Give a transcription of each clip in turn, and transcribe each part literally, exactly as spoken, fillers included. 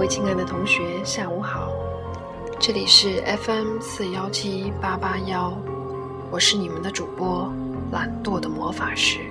亲爱的同学，下午好，这里是 F M 四一七八八一，我是你们的主播懒惰的魔法师。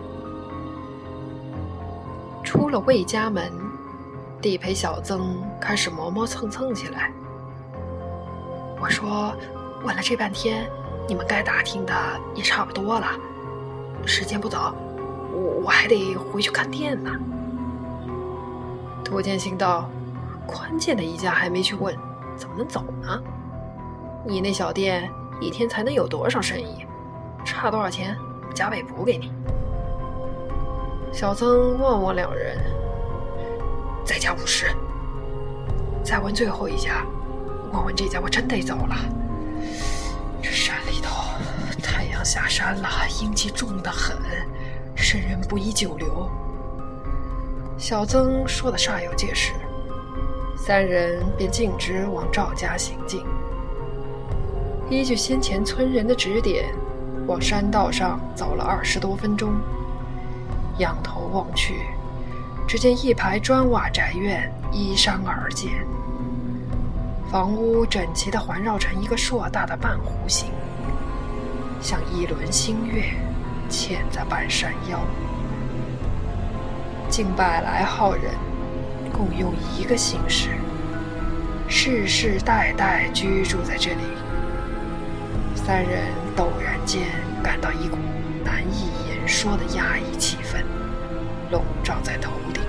出了魏家门，地陪小曾开始磨磨蹭蹭起来。我说，问了这半天，你们该打听的也差不多了，时间不早，我我还得回去看店呢。涂建信道，关键的一家还没去问，怎么能走呢？你那小店一天才能有多少生意？差多少钱加倍补给你。小曾望望两人，再加五十。再问最后一家，问问这家我真得走了。这山里头太阳下山了，阴气重得很，生人不宜久留。小曾说的煞有介事，三人便径直往赵家行进。依据先前村人的指点，往山道上走了二十多分钟，仰头望去，只见一排砖瓦宅院依山而建，房屋整齐地环绕成一个硕大的半弧形，像一轮新月嵌在半山腰。近百来号人共用一个姓氏，世世代代居住在这里。三人陡然间感到一股难以言说的压抑气氛笼罩在头顶。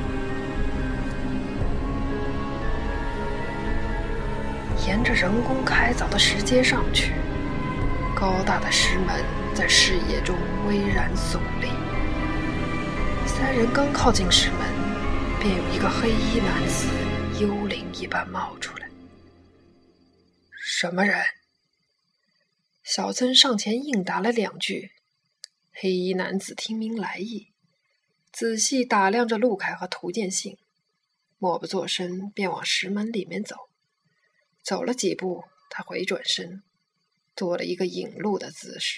沿着人工开凿的石阶上去，高大的石门在视野中巍然耸立。三人刚靠近石门，便有一个黑衣男子幽灵一般冒出来。什么人？小曾上前应答了两句。黑衣男子听明来意，仔细打量着陆凯和涂建信，默不作声便往石门里面走。走了几步，他回转身，做了一个引路的姿势。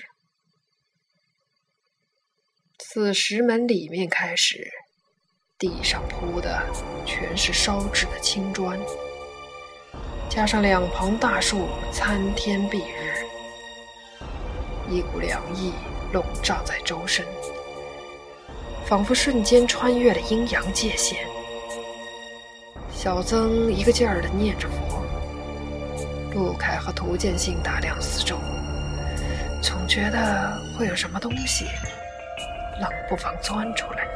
自石门里面开始，地上铺的全是烧制的青砖，加上两旁大树参天蔽日，一股凉意笼罩在周身，仿佛瞬间穿越了阴阳界限。小曾一个劲儿地念着佛，陆凯和涂建信打量四周，总觉得会有什么东西冷不防钻出来。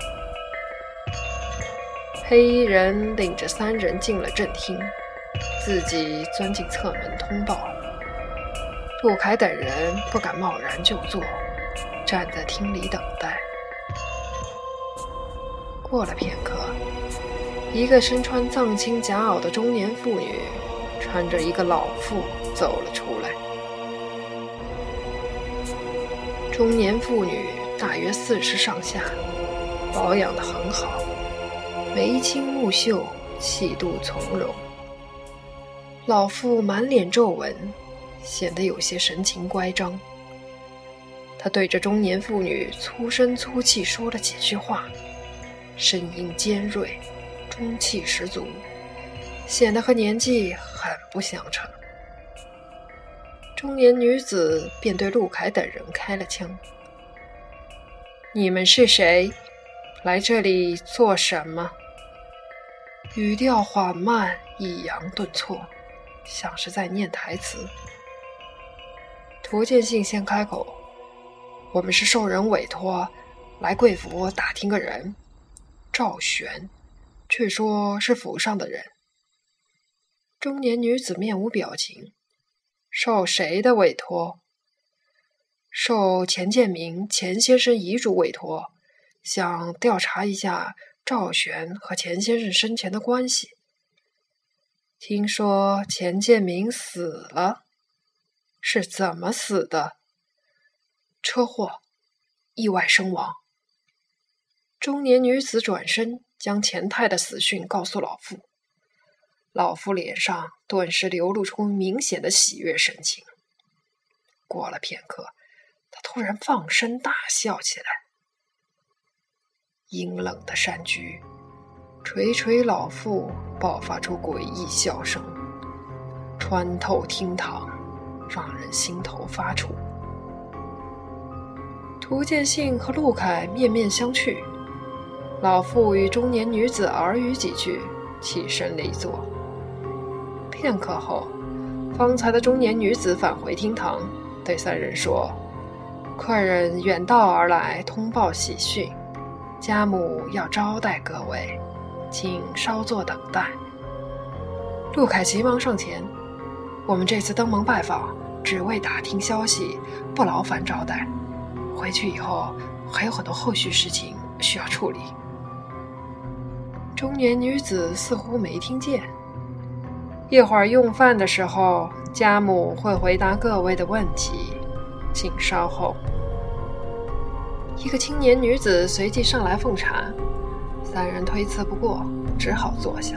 黑衣人领着三人进了正厅，自己钻进侧门通报。陆凯等人不敢贸然就坐，站在厅里等待。过了片刻，一个身穿藏青夹袄的中年妇女穿着一个老妇走了出来。中年妇女大约四十上下，保养得很好，眉清目秀，气度从容。老妇满脸皱纹，显得有些神情乖张。他对着中年妇女粗声粗气说了几句话，声音尖锐，中气十足，显得和年纪很不相称。中年女子便对陆凯等人开了枪。你们是谁？来这里做什么？语调缓慢，抑扬顿挫，像是在念台词。涂建信先开口，我们是受人委托来贵府打听个人，赵玄，据说是府上的人。中年女子面无表情，受谁的委托？受钱建明钱先生遗嘱委托，想调查一下赵玄和钱先生生前的关系。听说钱建明死了，是怎么死的？车祸，意外身亡。中年女子转身将钱太的死讯告诉老妇，老妇脸上顿时流露出明显的喜悦神情。过了片刻，他突然放声大笑起来。阴冷的山居， 垂垂老妇爆发出诡异笑声，穿透厅堂，让人心头发怵。涂建信和陆凯面面相觑，老妇与中年女子耳语几句，起身离座。片刻后，方才的中年女子返回厅堂，对三人说：“客人远道而来，通报喜讯，家母要招待各位，请稍作等待。”陆凯急忙上前：“我们这次登门拜访，只为打听消息，不劳烦招待。回去以后还有很多后续事情需要处理。”中年女子似乎没听见。一会儿用饭的时候，家母会回答各位的问题，请稍后。一个青年女子随即上来奉茶，三人推辞不过，只好坐下。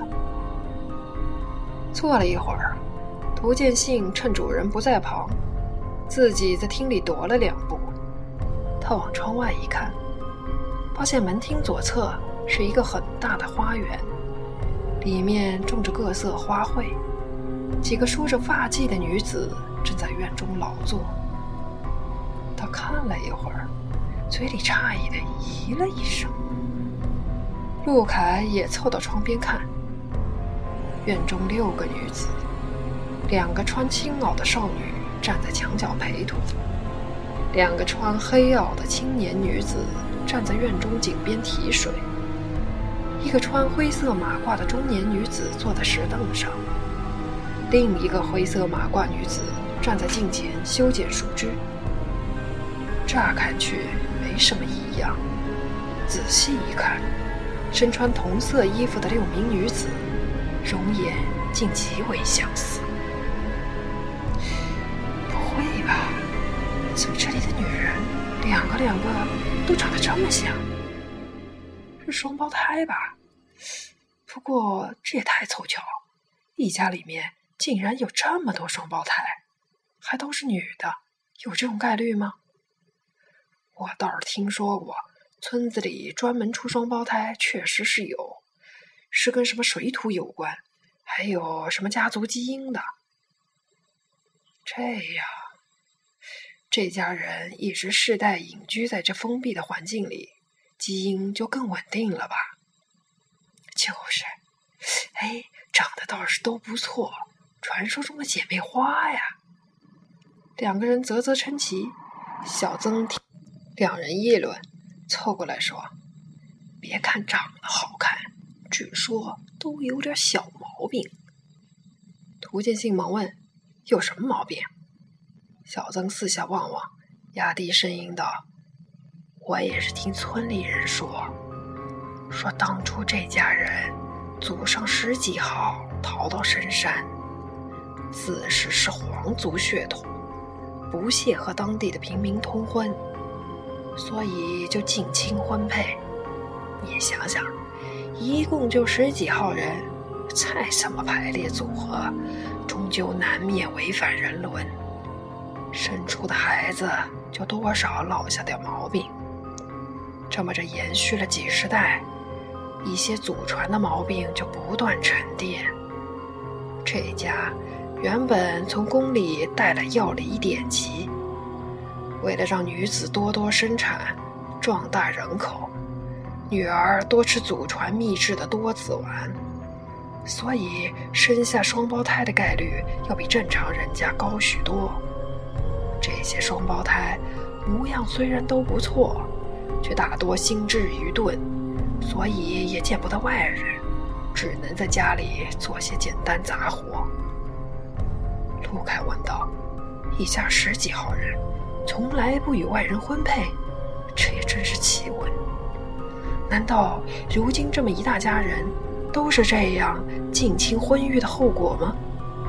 坐了一会儿，涂建信趁主人不在旁，自己在厅里踱了两步。他往窗外一看，发现门厅左侧是一个很大的花园，里面种着各色花卉，几个梳着发髻的女子正在院中劳作。他看了一会儿，嘴里诧异地咦了一声。陆凯也凑到窗边看，院中六个女子，两个穿青袄的少女站在墙角陪读，两个穿黑袄的青年女子站在院中井边提水，一个穿灰色马褂的中年女子坐在石凳上，另一个灰色马褂女子站在镜前修剪树枝。乍看去没什么异样，仔细一看，身穿同色衣服的六名女子，容颜竟极为相似。不会吧？怎么这里的女人两个两个都长得这么像？是双胞胎吧？不过这也太凑巧，一家里面竟然有这么多双胞胎，还都是女的，有这种概率吗？我倒是听说过，村子里专门出双胞胎确实是有，是跟什么水土有关，还有什么家族基因的。这样，这家人一直世代隐居在这封闭的环境里，基因就更稳定了吧？就是，哎，长得倒是都不错，传说中的姐妹花呀。两个人啧啧称奇，小曾听两人议论，凑过来说：“别看长得好看，据说都有点小毛病。”涂建信忙问：“有什么毛病？”小曾四下望望，压低声音道：“我也是听村里人说，说当初这家人祖上十几号逃到深山，自始是皇族血统，不屑和当地的平民通婚，所以就近亲婚配。你想想，一共就十几号人，再怎么排列组合，终究难免违反人伦，生出的孩子就多少落下点毛病。这么着延续了几十代，一些祖传的毛病就不断沉淀。这家原本从宫里带来药理典籍，为了让女子多多生产，壮大人口，女儿多吃祖传秘制的多子丸，所以生下双胞胎的概率要比正常人家高许多。这些双胞胎模样虽然都不错，却大多心智愚钝，所以也见不得外人，只能在家里做些简单杂活。陆凯问道：“一家十几号人，从来不与外人婚配，这也真是奇闻。难道如今这么一大家人，都是这样近亲婚育的后果吗？”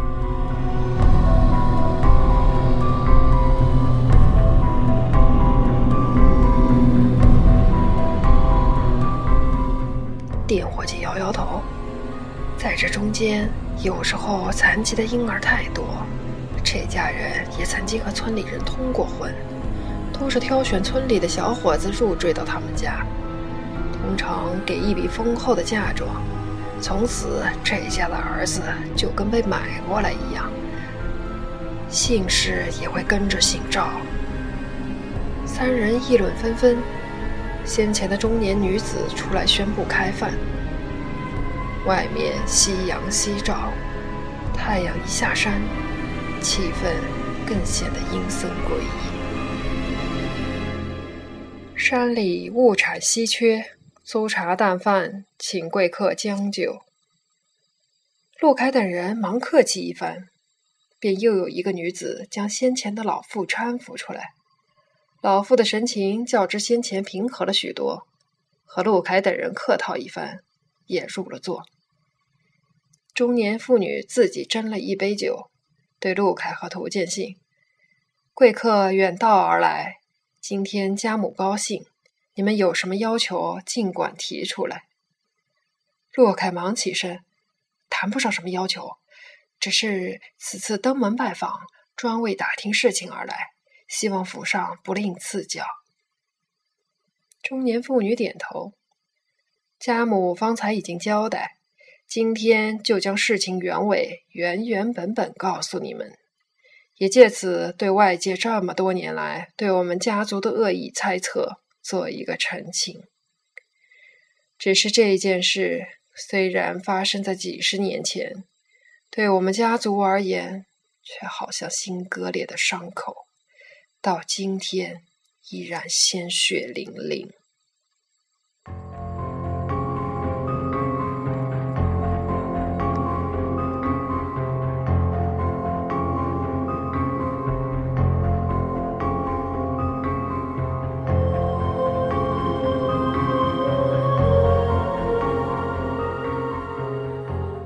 店伙计摇摇头，在这中间，有时候残疾的婴儿太多，这家人也曾经和村里人通过婚，都是挑选村里的小伙子入赘到他们家，通常给一笔丰厚的嫁妆， 从此这家的儿子就跟被买过来一样，姓氏也会跟着姓赵。三人议论纷纷，先前的中年女子出来宣布开饭。外面夕阳西照，太阳一下山，气氛更显得阴森诡异。山里物产稀缺，粗茶淡饭，请贵客将就。陆凯等人忙客气一番，便又有一个女子将先前的老妇搀扶出来。老妇的神情较之先前平和了许多，和陆凯等人客套一番，也入了座。中年妇女自己斟了一杯酒，对陆凯和涂建信：“贵客远道而来，今天家母高兴，你们有什么要求尽管提出来。”陆凯忙起身：“谈不上什么要求，只是此次登门拜访，专为打听事情而来，希望府上不吝赐教。”中年妇女点头：“家母方才已经交代，今天就将事情原委原原本本告诉你们，也借此对外界这么多年来对我们家族的恶意猜测做一个澄清。只是这件事虽然发生在几十年前，对我们家族而言却好像新割裂的伤口，到今天依然鲜血淋淋。”